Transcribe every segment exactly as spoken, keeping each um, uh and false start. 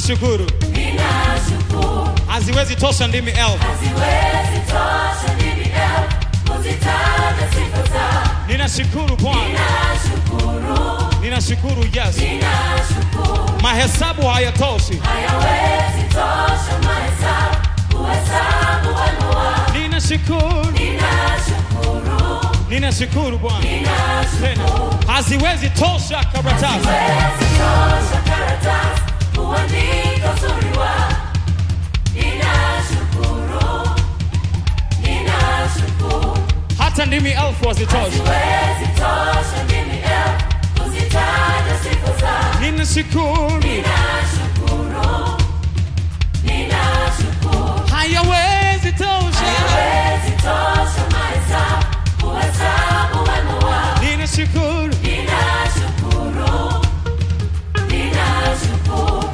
Ninashukuru. Ninashukuru. Haziwezi tosha ndimi elfu. Haziwezi tosha ndimi elfu kuzitaja sifa zako. Ninashukuru Bwana. Ninashukuru. Ninashukuru yes. Ninashukuru. Mahesabu hayatoshi. Hayawezi tosha mahesabu kuhesabu wema wako. Ninashukuru. Ninashukuru. Ninashukuru Bwana. Ninashukuru. Haziwezi tosha karatasi. Haziwezi tosha karatasi kuandika uzuri wako. Ninashukuru. Ninashukuru. Hata ndimi elfu hazitoshi. Haziwezi tosha ndimi elfu kuzitaja sifa zako. Ninashukuru. Ninashukuru. Ninashukuru. Hayawezi tosha. Hayawezi tosha mahesabu kuhesabu wema wako. Ninashukuru. Ninashukuru. Ninashukuru.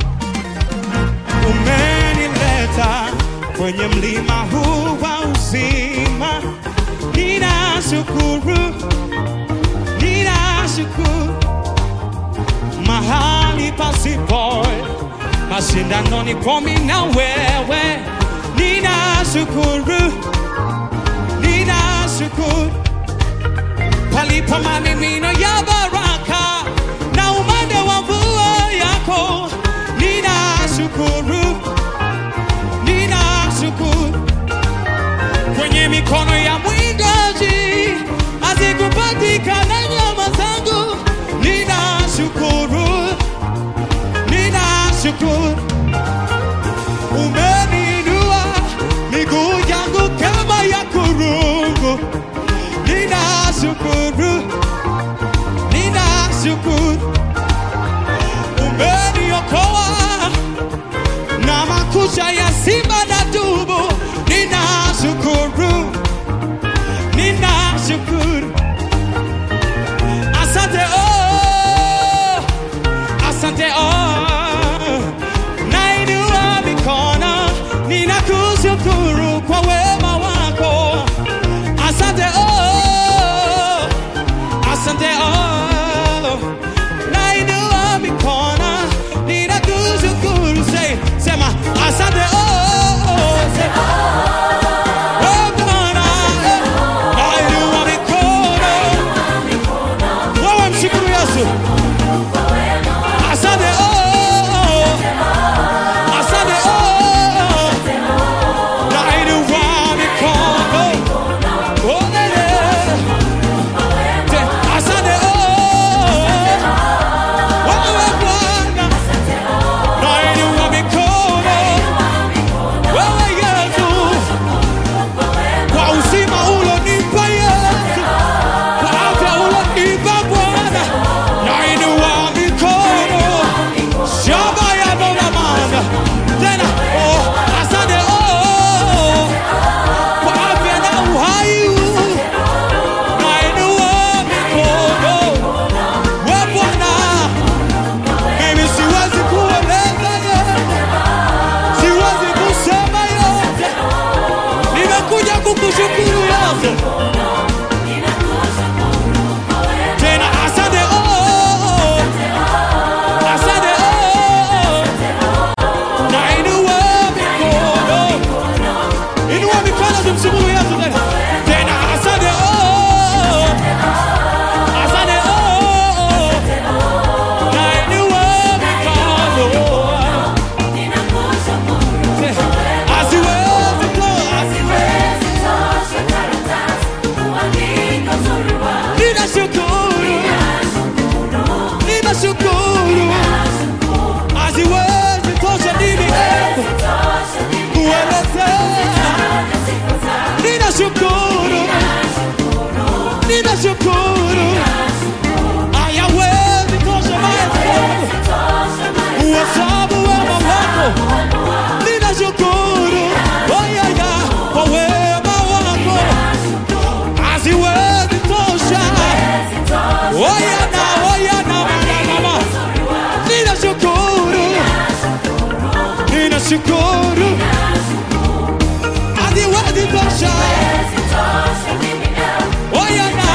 Umenileta kwenye mlima huu wa uzima. Ninashukuru. Ninashukuru. Mahali pasipo mashindano ni komi na wewe. Ninashukuru. Ninashukuru. Palipo mamimino ya baraka na umande wa mvua yako. Ninashukuru. Ninashukuru. Kwenye mikono ya mwindaji hazikupatikana nyama zangu. Ninashukuru. Ninashukuru. Umeniinua miguu yangu kama ya kurungu. Ninashukuru. Ninashukuru. Umeniokoa na makucha ya simba na dubu. Ninashukuru. Ninashukuru. Asante oh. Asante oh. Nainua mikono. Ninakushukuru kwa wema wako. Asante oh. Asante oh. Nainua mikono. Ninakushukuru. Say, sema asante oh. Asante oh. Ninashukuru. Hayawezi tosha mahesabu kuhesabu wema wako. Ninashukuru. Oh yeah yeah. Kwa wema wako. Haziwezi tosha. Oh yeah na, oh yeah na, na, na. Ninashukuru. Ninashukuru. Haziwezi tosha. Oh yeah na.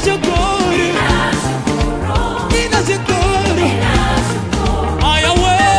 Ninashukuru. Ninashukuru. Ninashukuru. Ninashukuru.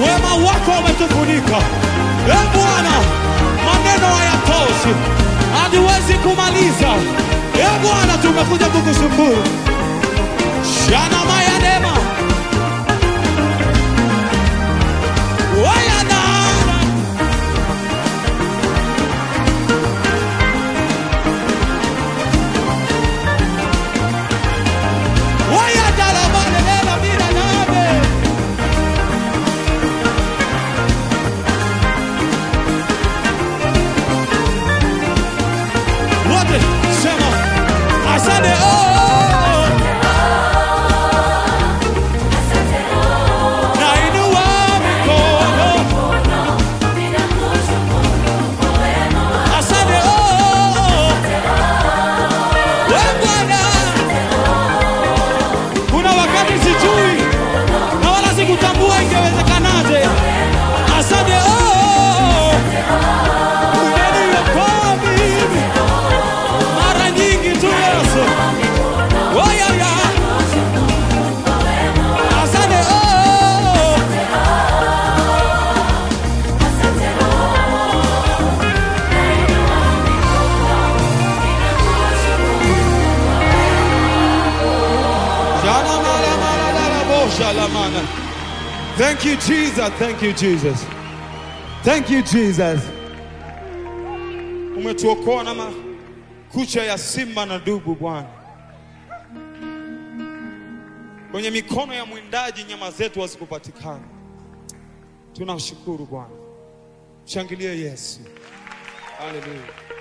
Wema wako umetufunika. E Bwana, maneno hayatoshi, hatuwezi kumaliza. E Bwana, tumekuja kukushukuru. Shana maya nema waya dana waya dala mane lela mira nave. Wote sema asante. Oh kutambua ingewezekanaje. Asante. Oh, umeniokoa mimi mara nyingi tu Yesu. Oh ya ya. Asante. Oh, jana mara mara dala bosha la mana. Thank you, Jesus. Thank you, Jesus. Thank you, Jesus. Umetuokoa na makucha ya simba na dubu Bwana. Kwenye mikono ya mwindaji nyama zetu hazikupatikana. Tunashukuru Bwana. Shangilie Yesu. Hallelujah.